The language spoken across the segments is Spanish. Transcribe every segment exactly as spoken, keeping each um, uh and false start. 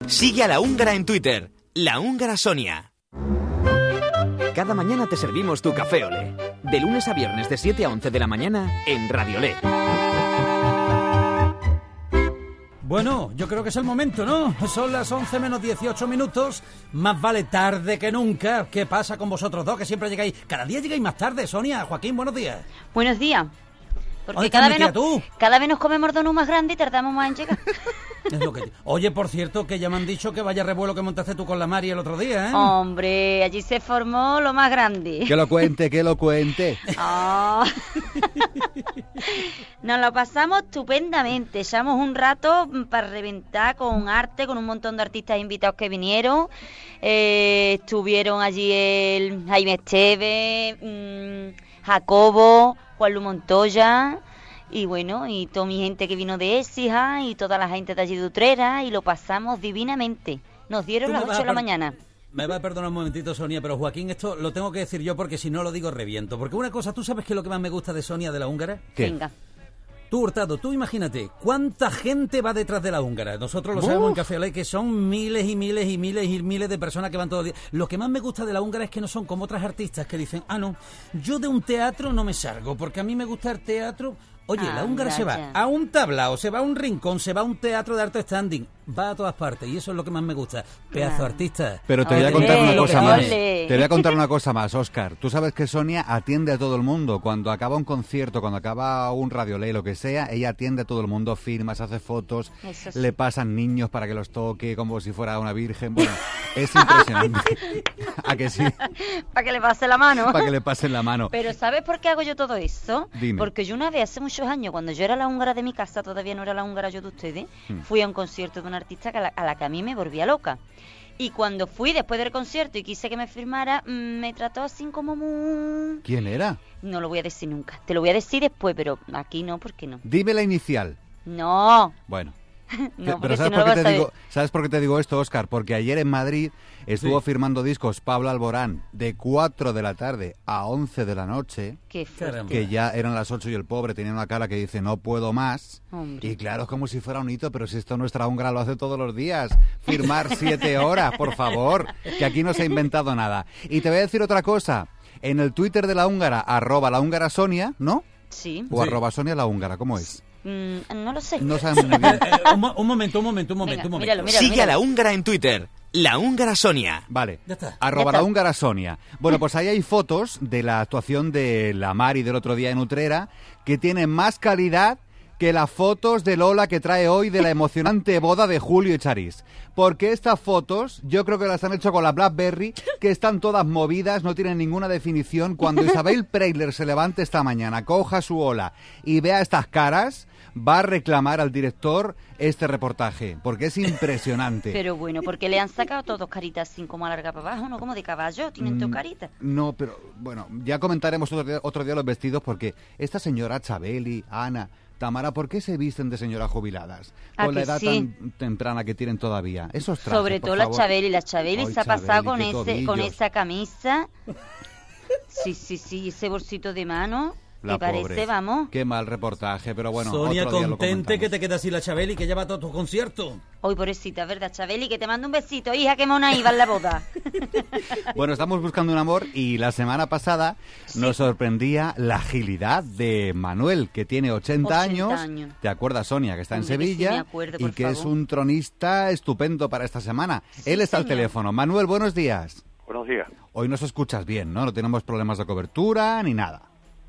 Sigue a La Húngara en Twitter, La Húngara Sonia. Cada mañana te servimos tu café Olé. De lunes a viernes de siete a once de la mañana en Radio Olé. Bueno, yo creo que es el momento, ¿no? Son las once menos dieciocho minutos. Más vale tarde que nunca. ¿Qué pasa con vosotros dos, que siempre llegáis? Cada día llegáis más tarde, Sonia. Joaquín, buenos días. Buenos días. Porque cada cada vez, nos, tú? cada vez nos comemos donuts más grandes y tardamos más en llegar. Es lo que... Oye, por cierto, que ya me han dicho que vaya revuelo que montaste tú con la Mari el otro día, ¿eh? Hombre, allí se formó lo más grande. Que lo cuente, que lo cuente. Oh. Nos lo pasamos estupendamente. Echamos un rato para reventar con arte, con un montón de artistas invitados que vinieron. Eh, estuvieron allí el Jaime Esteves, mmm, Jacobo, Juan Lu Montoya... Y bueno, y toda mi gente que vino de Écija y toda la gente de allí de Utrera, y lo pasamos divinamente. Nos dieron las ocho de la mañana. Me va a perdonar un momentito, Sonia, pero Joaquín, esto lo tengo que decir yo porque si no lo digo reviento. Porque una cosa, ¿tú sabes qué es lo que más me gusta de Sonia, de la húngara? ¿Qué? Venga. Tú, Hurtado, tú imagínate, ¿cuánta gente va detrás de la húngara? Nosotros lo ¡Uf! sabemos en Café Olé, que son miles y miles y miles y miles de personas que van todos los días. Lo que más me gusta de la húngara es que no son como otras artistas que dicen, ah, no, yo de un teatro no me salgo, porque a mí me gusta el teatro... Oye, Ah, la húngara se va ya. a un tablao, se va a un rincón, se va a un teatro de arte standing, va a todas partes y eso es lo que más me gusta. Pedazo Ah. artista. Pero te voy a Ole, contar una cosa más. ole. Te voy a contar una cosa más, Óscar. Tú sabes que Sonia atiende a todo el mundo. Cuando acaba un concierto, cuando acaba un radiolé, lo que sea, ella atiende a todo el mundo, firma, se hace fotos, Eso sí. le pasan niños para que los toque como si fuera una virgen. Bueno, es impresionante. ¿A que sí? Para que le pase la mano. Para que le pasen la mano. Pero ¿sabes por qué hago yo todo eso? Dime. Porque yo una vez, hace muchos años, cuando yo era la húngara de mi casa, todavía no era la húngara yo de ustedes, Hmm. fui a un concierto de un artista que a, la, a la que a mí me volvía loca. Y cuando fui después del concierto y quise que me firmara, mm, me trató así como muy... ¿Quién era? No lo voy a decir nunca. Te lo voy a decir después, pero aquí no, ¿por qué no? Dime la inicial. No, Bueno. no, Pero porque ¿sabes, si no por lo qué vas te a saber. digo, ¿sabes por qué te digo esto, Óscar? Porque ayer en Madrid estuvo Sí. firmando discos Pablo Alborán de cuatro de la tarde a once de la noche, Qué fuerte. Caramba. que ya eran las ocho y el pobre tenía una cara que dice no puedo más. Hombre. Y claro, es como si fuera un hito, pero si esto nuestra húngara lo hace todos los días. Firmar siete horas, por favor, que aquí no se ha inventado nada. Y te voy a decir otra cosa. En el Twitter de la húngara, arroba la húngara Sonia, ¿no? Sí. O Sí. arroba Sonia la húngara, ¿cómo es? Mm, no lo sé. No sabemos muy bien. Eh, eh, un, mo- un momento, un momento, un momento, Venga, un momento. míralo, míralo. Sigue a La Húngara en Twitter, La Húngara Sonia. Vale, Ya está. arroba Ya está. la húngara Sonia. Bueno, pues ahí hay fotos de la actuación de la Mari del otro día en Utrera que tienen más calidad que las fotos de Lola que trae hoy de la emocionante boda de Julio Echariz. Porque estas fotos yo creo que las han hecho con la BlackBerry, que están todas movidas, no tienen ninguna definición. Cuando Isabel Preisler se levante esta mañana, coja su ola y vea estas caras, va a reclamar al director este reportaje, porque es impresionante. Pero bueno, porque le han sacado todos caritas así como alarga para abajo, ¿no? Como de caballo, tienen Mm, todas caritas. No, pero bueno, ya comentaremos otro día, otro día los vestidos, porque esta señora Chabeli, Ana, Tamara, ¿por qué se visten de señoras jubiladas? ¿A Con la que edad sí? tan temprana que tienen todavía. Esos trajes, Sobre por todo la favor. Chabeli, la Chabeli Ay, se ha pasado Chabeli, con qué ese, con tobillos. esa camisa. Sí, sí, sí, ese bolsito de mano. La Me parece, pobre. vamos. Qué mal reportaje, pero bueno, Sonia, otro día lo contente comentamos. que te queda así la Chabeli, que lleva todo tu concierto. Hoy, pobrecita, ¿verdad, Chabeli? Que te mando un besito, hija, que mona iba en la boda. Bueno, estamos buscando un amor y la semana pasada nos sorprendía la agilidad de Manuel, que tiene ochenta, ochenta años. años. ¿Te acuerdas, Sonia, que está en Hombre, que sí Sevilla? me acuerdo, y por que es favor. un tronista estupendo para esta semana. Sí, Él está al señor. teléfono. Manuel, buenos días. Buenos días. Hoy nos escuchas bien, ¿no? No tenemos problemas de cobertura ni nada.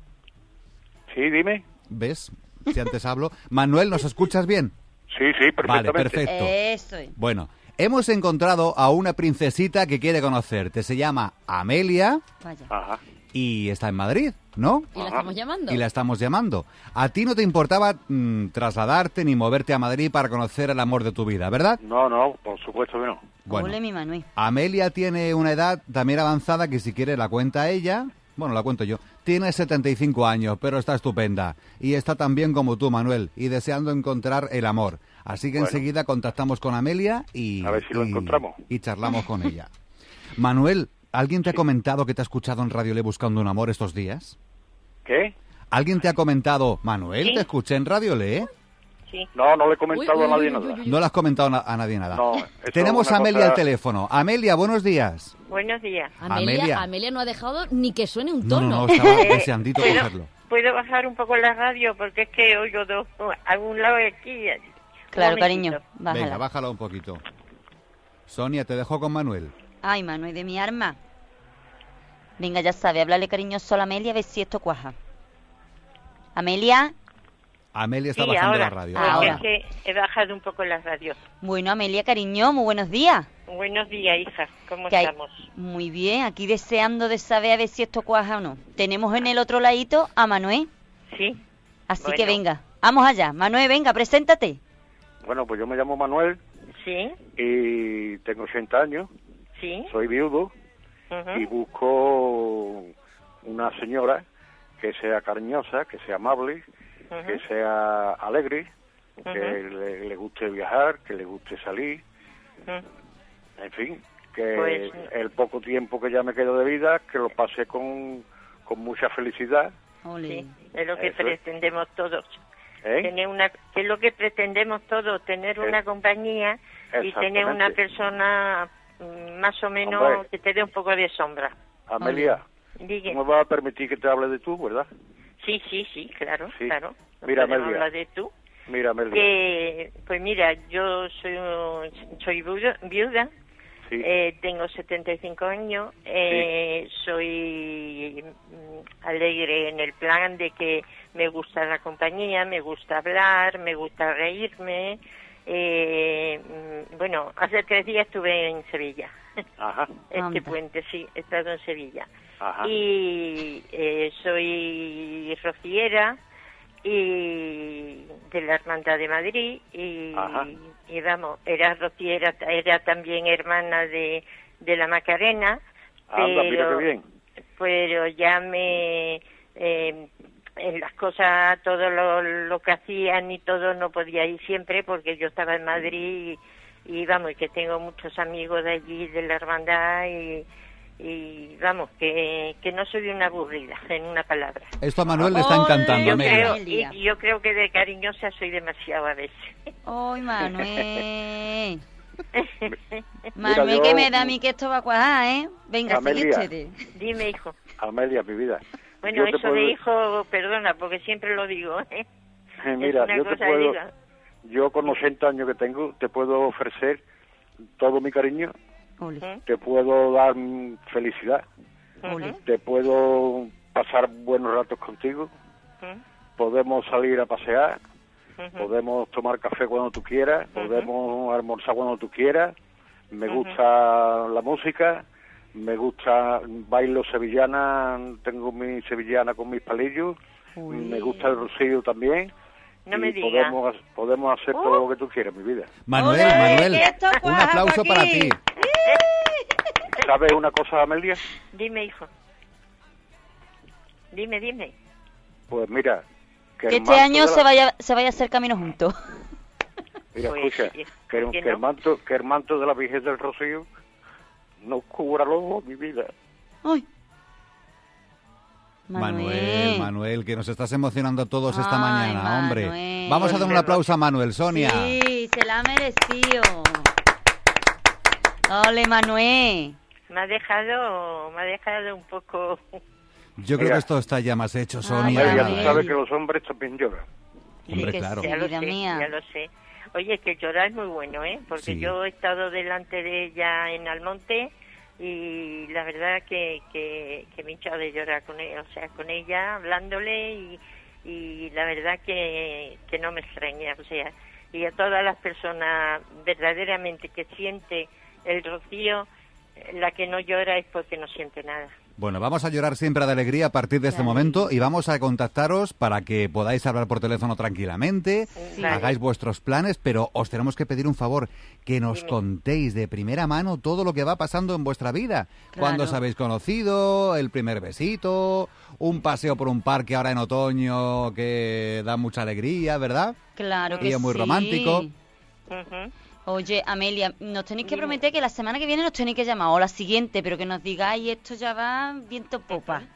Sí, dime. ¿Ves? Si antes hablo. Manuel, ¿nos escuchas bien? Sí, sí, Vale, perfectamente. perfecto. Eso es. Bueno, hemos encontrado a una princesita que quiere conocerte. Se llama Amelia Vaya. Ajá. y está en Madrid, ¿no? ¿Y la Ajá. estamos llamando? Y la estamos llamando. A ti no te importaba mm, trasladarte ni moverte a Madrid para conocer el amor de tu vida, ¿verdad? No, no, por supuesto que no. Bueno, Ole, mi Manuel. Amelia tiene una edad también avanzada que si quiere la cuenta ella, bueno, la cuento yo. Tiene setenta y cinco años, pero está estupenda. Y está tan bien como tú, Manuel, y deseando encontrar el amor. Así que Bueno. enseguida contactamos con Amelia y... A ver si lo y- encontramos. Y charlamos con ella. Manuel, ¿alguien te ha comentado que te ha escuchado en Radio Le buscando un amor estos días? ¿Qué? ¿Alguien te ha comentado, Manuel, Sí. te escuché en Radio Le? sí. No, no le he comentado Uy, uy, a nadie uy, nada. uy, uy, uy. No le has comentado na- a nadie nada. No, esto Tenemos es a una Amelia cosa- al teléfono. Amelia, buenos días. Buenos días. Amelia, Amelia. Amelia no ha dejado ni que suene un No, tono. no, no, estaba Eh, deseandito ¿puedo, cogerlo. ¿Puedo bajar un poco la radio? Porque es que oigo dos, a un lado y aquí. Claro, Un cariño, momentito. bájala. Venga, bájala un poquito. Sonia, te dejo con Manuel. Ay, Manuel de mi arma. Venga, ya sabe, háblale cariñoso a la Amelia a ver si esto cuaja. Amelia. Amelia está Sí, bajando ahora. la radio. Porque Ahora. es que he bajado un poco la radio. Bueno, Amelia, cariño, muy buenos días. Buenos días, hija. ¿Cómo ¿Qué hay? estamos? Muy bien, aquí deseando de saber a ver si esto cuaja o no. Tenemos en el otro ladito a Manuel, Sí. así Bueno. que venga, vamos allá. Manuel, venga, preséntate. Bueno, pues yo me llamo Manuel Sí. y tengo ochenta años, Sí. soy viudo Ujú. y busco una señora que sea cariñosa, que sea amable, Ujú. que sea alegre, que Ujú. le, le guste viajar, que le guste salir, Ujú. en fin, que Pues- el poco tiempo que ya me queda de vida, que lo pase con, con mucha felicidad. Ole. Sí, es lo que Eso es. pretendemos todos. ¿eh? Tener una, que es lo que pretendemos todos, tener Eh, una compañía y tener una exactamente. persona mm, más o menos Hombre. que te dé un poco de sombra. Amelia, Diga. ¿tú me vas a permitir que te hable de tú, verdad? Sí, sí, sí, claro, Sí. claro. Mira, Podemos Amelia. hablar de tú. Mira, Amelia. Que, pues mira, yo soy, soy viuda, viuda Sí. eh, tengo setenta y cinco años, eh, soy mm, alegre en el plan de que me gusta la compañía, me gusta hablar, me gusta reírme. Eh, mm, bueno, hace tres días estuve en Sevilla. Ajá, Este Anda. puente, sí, he estado en Sevilla. ajá. Y eh, soy rociera y de la Hermandad de Madrid y, Ajá. y vamos, era rociera, era también hermana de, de la Macarena, Anda, mira pero, qué bien. pero ya me... eh, en las cosas, todo lo, lo que hacían y todo no podía ir siempre porque yo estaba en Madrid y, y vamos, y que tengo muchos amigos de allí, de la hermandad y, y vamos, que, que no soy una aburrida, en una palabra. Esto a Manuel le está Ole. encantando, Yo Amelia. creo, Amelia. y, y yo creo que de cariñosa soy demasiado a veces. Ay, Manuel. Mira, Manuel, yo- que me da a mí que esto va a cuajar, ¿eh? Venga, Amelia. sigue usted. Dime, hijo. Amelia, mi vida. Bueno, Yo te eso puedo- de hijo, perdona, porque siempre lo digo, ¿eh? Mira, es una yo te cosa puedo, diga. yo con ochenta años que tengo, te puedo ofrecer todo mi cariño, Ole. ¿Mm? te puedo dar mm, felicidad, Ole. te puedo pasar buenos ratos contigo, ¿Mm? podemos salir a pasear, Ujú. podemos tomar café cuando tú quieras, Ujú. podemos almorzar cuando tú quieras, me Ujú. gusta la música, me gusta, bailo sevillana, tengo mi sevillana con mis palillos, Uy. me gusta el rocío también. No y me digas. podemos, podemos hacer todo lo que tú quieras, mi vida. Manuel, Ole, Manuel, que esto un cuaja, aplauso para Joaquín. ti. ¿Sabes una cosa, Amelia? Dime, hijo. Dime, dime. Pues mira, que, Que el este manto año de la- se vaya, se vaya a hacer camino juntos. Mira, Pues, escucha, sí, que, ¿por qué que el no? manto, que el manto de la Virgen del Rocío no cubra luego mi vida. Ay. Manuel, Manuel, que nos estás emocionando a todos esta Ay, mañana, hombre. Manuel. Vamos a dar un aplauso a Manuel, Sonia. Sí, se la ha merecido. Ole, Manuel. Me ha dejado, me ha dejado un poco... Yo creo Mira. que esto está ya más hecho, Sonia. Amelia, Manuel. tú sabes que los hombres también lloran. Hombre, que claro. sí, Ya lo vida sé, mía. ya lo sé. Oye, que llorar es muy bueno, ¿eh? Porque Sí. yo he estado delante de ella en Almonte y la verdad que, que, que me he echado de llorar con ella, o sea, con ella, hablándole y, y la verdad que, que no me extraña, o sea, y a todas las personas verdaderamente que siente el rocío, eh, la que no llora es porque no siente nada. Bueno, vamos a llorar siempre de alegría a partir de este Claro. momento y vamos a contactaros para que podáis hablar por teléfono tranquilamente, Sí. hagáis vuestros planes, pero os tenemos que pedir un favor, que nos Dime. contéis de primera mano todo lo que va pasando en vuestra vida. Claro. Cuándo os habéis conocido, el primer besito, un paseo por un parque ahora en otoño que da mucha alegría, ¿verdad? Claro que Día muy sí. romántico. Ujú. Oye, Amelia, nos tenéis que Dime. prometer que la semana que viene nos tenéis que llamar, o la siguiente, pero que nos digáis esto ya va viento en popa.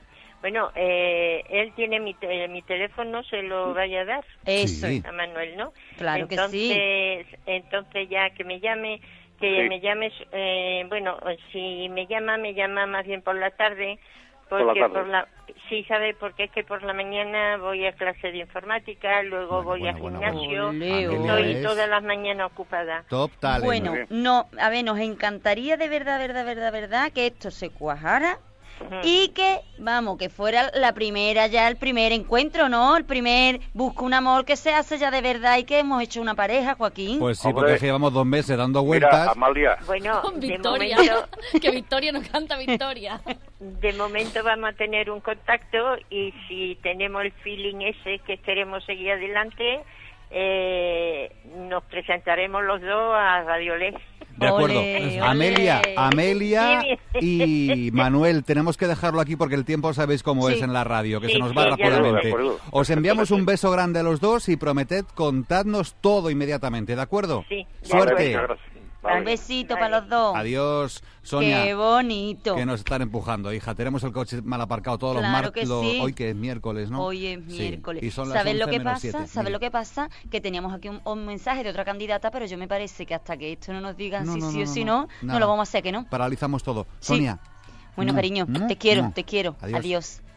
Bueno, eh, él tiene mi, te- mi teléfono, se lo vaya a dar. Eso, Sí. A Manuel, ¿no? Claro que sí. Entonces, entonces ya que me llame, que Sí. me llames, eh, bueno, si me llama, me llama más bien por la tarde, Por la porque tarde. por la, sí, sabe, porque es que por la mañana voy a clase de informática, luego Bueno, voy bueno, a bueno, gimnasio, Ole, Amelia estoy es todas las mañanas ocupada. Top talent. Bueno, Muy bien. no, a ver, nos encantaría de verdad, verdad, verdad, verdad que esto se cuajara Ujú. y que, vamos, que fuera la primera ya, el primer encuentro, ¿no? El primer busco un amor que se hace ya de verdad y que hemos hecho una pareja, Joaquín. Pues sí, Hombre. porque es que llevamos dos meses dando Mira, vueltas. Amalia, Bueno, Con de Victoria. momento, Que Victoria nos canta Victoria. de momento vamos a tener un contacto y si tenemos el feeling ese que queremos seguir adelante, eh, nos presentaremos los dos a Radio Les. De acuerdo. Ole, Amelia, ole. Amelia Sí. y Manuel, tenemos que dejarlo aquí porque el tiempo sabéis cómo Sí. es en la radio, que Sí, se nos sí, va ya lo rápidamente. veo. De acuerdo. Os enviamos un beso grande a los dos y prometed contadnos todo inmediatamente, ¿de acuerdo? Sí, de Suerte. Vale, muchas gracias. Vale. Un besito Vale. para los dos. Adiós, Sonia. Qué bonito. Que nos están empujando, hija. Tenemos el coche mal aparcado todos Claro los martes. que sí. Hoy que es miércoles, ¿no? Hoy es Sí. miércoles. Y son las ¿Sabes lo once que menos pasa? siete. ¿Sabes Mira. lo que pasa? Que teníamos aquí un, un mensaje de otra candidata, pero yo me parece que hasta que esto no nos digan No, si no, sí no, o no, si no. no, no, Nada. lo vamos a hacer, ¿que no? Paralizamos todo. Sí. Sonia. Bueno, Mm, cariño, mm, te quiero, mm. te quiero. Adiós. Adiós.